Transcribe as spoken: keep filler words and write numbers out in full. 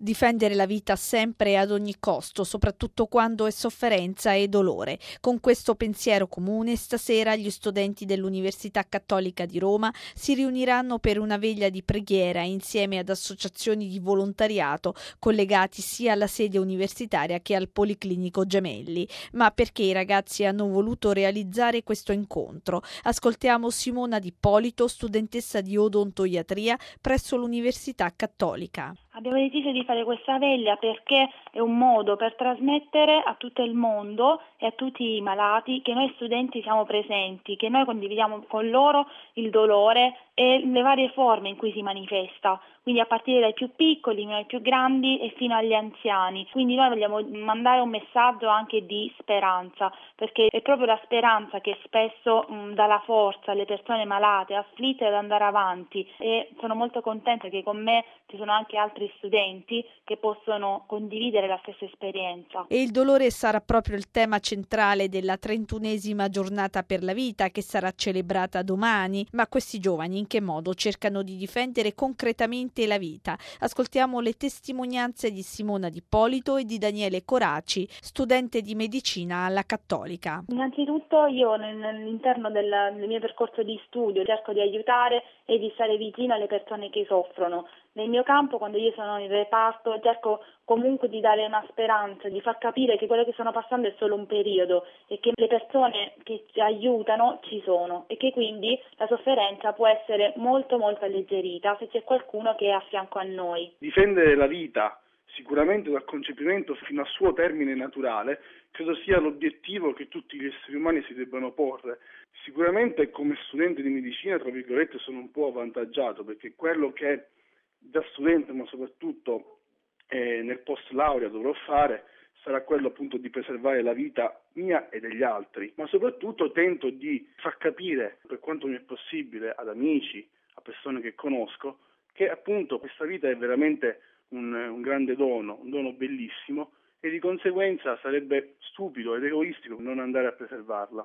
Difendere la vita sempre e ad ogni costo, soprattutto quando è sofferenza e dolore. Con questo pensiero comune, stasera gli studenti dell'Università Cattolica di Roma si riuniranno per una veglia di preghiera insieme ad associazioni di volontariato collegati sia alla sede universitaria che al Policlinico Gemelli. Ma perché i ragazzi hanno voluto realizzare questo incontro? Ascoltiamo Simona D'Ippolito, studentessa di odontoiatria presso l'Università Cattolica. Abbiamo deciso di fare questa veglia perché è un modo per trasmettere a tutto il mondo e a tutti i malati che noi studenti siamo presenti, che noi condividiamo con loro il dolore e le varie forme in cui si manifesta, quindi a partire dai più piccoli, ai più grandi e fino agli anziani. Quindi noi vogliamo mandare un messaggio anche di speranza, perché è proprio la speranza che spesso mh, dà la forza alle persone malate, afflitte ad andare avanti, e sono molto contenta che con me ci sono anche altri studenti che possono condividere la stessa esperienza. E il dolore sarà proprio il tema centrale della trentunesima giornata per la vita che sarà celebrata domani. Ma questi giovani in che modo cercano di difendere concretamente la vita? Ascoltiamo le testimonianze di Simona D'Ippolito e di Daniele Coraci, studente di medicina alla Cattolica. Innanzitutto io all'interno del, del mio percorso di studio cerco di aiutare e di stare vicino alle persone che soffrono. Nel mio campo, quando io sono in reparto, cerco comunque di dare una speranza, di far capire che quello che stanno passando è solo un periodo e che le persone che ci aiutano ci sono e che quindi la sofferenza può essere molto molto alleggerita se c'è qualcuno che è a fianco a noi. Difendere la vita, sicuramente dal concepimento fino al suo termine naturale, credo sia l'obiettivo che tutti gli esseri umani si debbano porre. Sicuramente come studente di medicina, tra virgolette, sono un po' avvantaggiato perché quello che da studente, ma soprattutto eh, nel post laurea dovrò fare, sarà quello appunto di preservare la vita mia e degli altri, ma soprattutto tento di far capire, per quanto mi è possibile, ad amici, a persone che conosco, che appunto questa vita è veramente un, un grande dono, un dono bellissimo, e di conseguenza sarebbe stupido ed egoistico non andare a preservarla.